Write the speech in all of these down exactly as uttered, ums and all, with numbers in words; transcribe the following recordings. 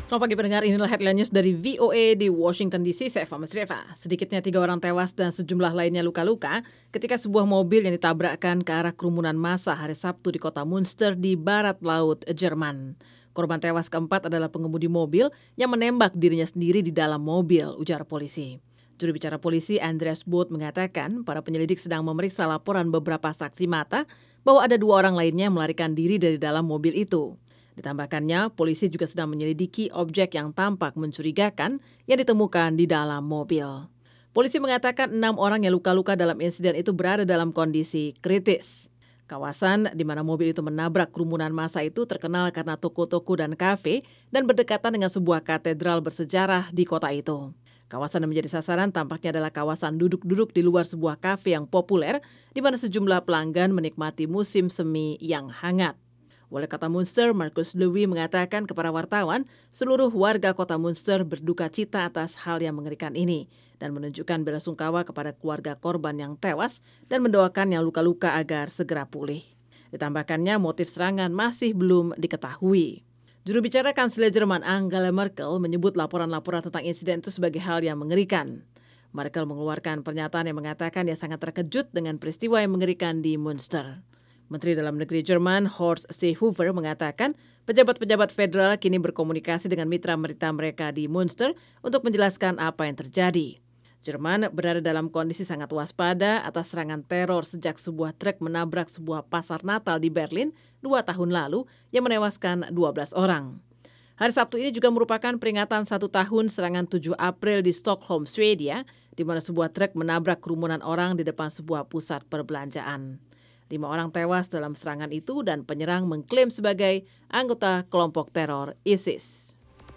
Selamat pagi pendengar, inilah headline news dari V O A di Washington D C. Saya Fama Sreva. Sedikitnya tiga orang tewas dan sejumlah lainnya luka-luka ketika sebuah mobil yang ditabrakkan ke arah kerumunan massa hari Sabtu di kota Münster di barat laut Jerman. Korban tewas keempat adalah pengemudi mobil yang menembak dirinya sendiri di dalam mobil, ujar polisi. Juru bicara polisi Andreas Boot mengatakan para penyelidik sedang memeriksa laporan beberapa saksi mata bahwa ada dua orang lainnya melarikan diri dari dalam mobil itu. Ditambahkannya, polisi juga sedang menyelidiki objek yang tampak mencurigakan yang ditemukan di dalam mobil. Polisi mengatakan enam orang yang luka-luka dalam insiden itu berada dalam kondisi kritis. Kawasan di mana mobil itu menabrak kerumunan massa itu terkenal karena toko-toko dan kafe dan berdekatan dengan sebuah katedral bersejarah di kota itu. Kawasan yang menjadi sasaran tampaknya adalah kawasan duduk-duduk di luar sebuah kafe yang populer di mana sejumlah pelanggan menikmati musim semi yang hangat. Wali Kota Münster, Markus Löwy, mengatakan kepada wartawan, seluruh warga kota Münster berduka cita atas hal yang mengerikan ini dan menunjukkan belasungkawa kepada keluarga korban yang tewas dan mendoakan yang luka-luka agar segera pulih. Ditambahkannya, motif serangan masih belum diketahui. Juru bicara Kanselir Jerman Angela Merkel menyebut laporan-laporan tentang insiden itu sebagai hal yang mengerikan. Merkel mengeluarkan pernyataan yang mengatakan dia sangat terkejut dengan peristiwa yang mengerikan di Münster. Menteri Dalam Negeri Jerman Horst Seehofer mengatakan pejabat-pejabat federal kini berkomunikasi dengan mitra-mitra mereka di Münster untuk menjelaskan apa yang terjadi. Jerman berada dalam kondisi sangat waspada atas serangan teror sejak sebuah truk menabrak sebuah pasar Natal di Berlin dua tahun lalu yang menewaskan dua belas orang. Hari Sabtu ini juga merupakan peringatan satu tahun serangan tujuh April di Stockholm, Swedia, di mana sebuah truk menabrak kerumunan orang di depan sebuah pusat perbelanjaan. Lima orang tewas dalam serangan itu dan penyerang mengklaim sebagai anggota kelompok teror ISIS.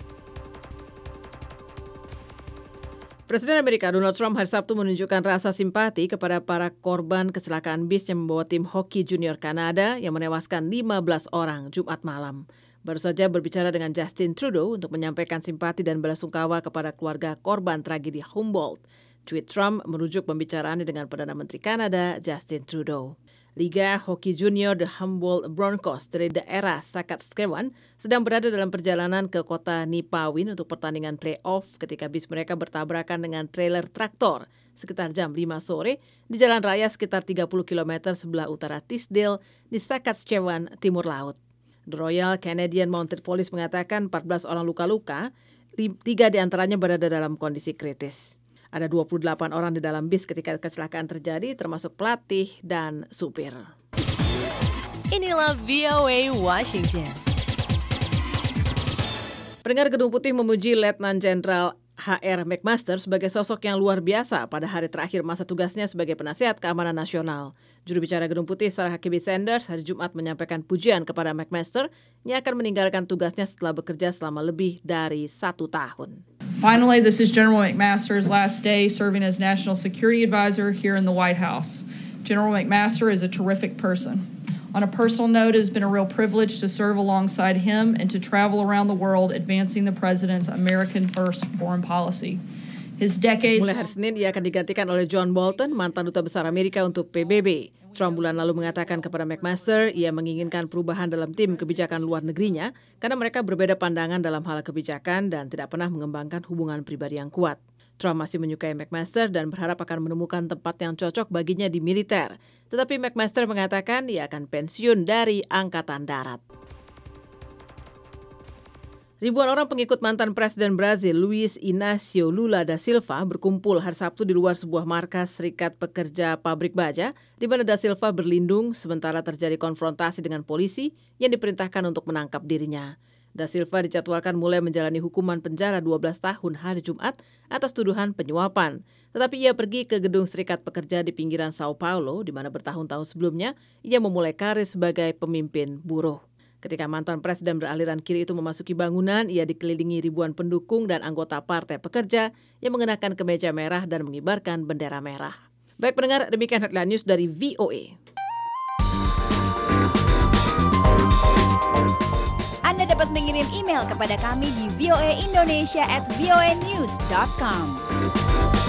Presiden Amerika Donald Trump hari Sabtu menunjukkan rasa simpati kepada para korban kecelakaan bis yang membawa tim hoki junior Kanada yang menewaskan lima belas orang Jumat malam. Baru saja berbicara dengan Justin Trudeau untuk menyampaikan simpati dan belasungkawa kepada keluarga korban tragedi Humboldt. Tweet Trump merujuk pembicaraannya dengan Perdana Menteri Kanada Justin Trudeau. Liga Hoki Junior The Humboldt Broncos dari daerah Saskatchewan sedang berada dalam perjalanan ke kota Nipawin untuk pertandingan play-off ketika bis mereka bertabrakan dengan trailer traktor sekitar jam lima sore di jalan raya sekitar tiga puluh kilometer sebelah utara Tisdale di Saskatchewan, Timur Laut. The Royal Canadian Mounted Police mengatakan empat belas orang luka-luka, tiga di antaranya berada dalam kondisi kritis. Ada dua puluh delapan orang di dalam bis ketika kecelakaan terjadi, termasuk pelatih dan supir. Inilah V O A Washington. Pendengar, Gedung Putih memuji Letnan Jenderal H R McMaster sebagai sosok yang luar biasa pada hari terakhir masa tugasnya sebagai penasihat keamanan nasional. Juru bicara Gedung Putih Sarah Huckabee Sanders hari Jumat menyampaikan pujian kepada McMaster yang akan meninggalkan tugasnya setelah bekerja selama lebih dari satu tahun. Finally, this is General McMaster's last day serving as National Security Advisor here in the White House. General McMaster is a terrific person. On a personal note, it has been a real privilege to serve alongside him and to travel around the world advancing the President's American First foreign policy. His decades... Mulai hari Senin, ia akan digantikan oleh John Bolton, mantan duta besar Amerika untuk P B B. Trump bulan lalu mengatakan kepada McMaster ia menginginkan perubahan dalam tim kebijakan luar negerinya karena mereka berbeda pandangan dalam hal kebijakan dan tidak pernah mengembangkan hubungan pribadi yang kuat. Trump masih menyukai McMaster dan berharap akan menemukan tempat yang cocok baginya di militer. Tetapi McMaster mengatakan ia akan pensiun dari Angkatan Darat. Ribuan orang pengikut mantan Presiden Brazil Luiz Inácio Lula da Silva berkumpul hari Sabtu di luar sebuah markas Serikat Pekerja Pabrik Baja, di mana da Silva berlindung sementara terjadi konfrontasi dengan polisi yang diperintahkan untuk menangkap dirinya. Da Silva dijadwalkan mulai menjalani hukuman penjara dua belas tahun hari Jumat atas tuduhan penyuapan. Tetapi ia pergi ke gedung Serikat Pekerja di pinggiran Sao Paulo, di mana bertahun-tahun sebelumnya ia memulai karir sebagai pemimpin buruh. Ketika mantan presiden beraliran kiri itu memasuki bangunan, ia dikelilingi ribuan pendukung dan anggota Partai Pekerja yang mengenakan kemeja merah dan mengibarkan bendera merah. Baik pendengar, demikian headline news dari V O A. Anda dapat mengirim email kepada kami di voaindonesia at voanews dot com.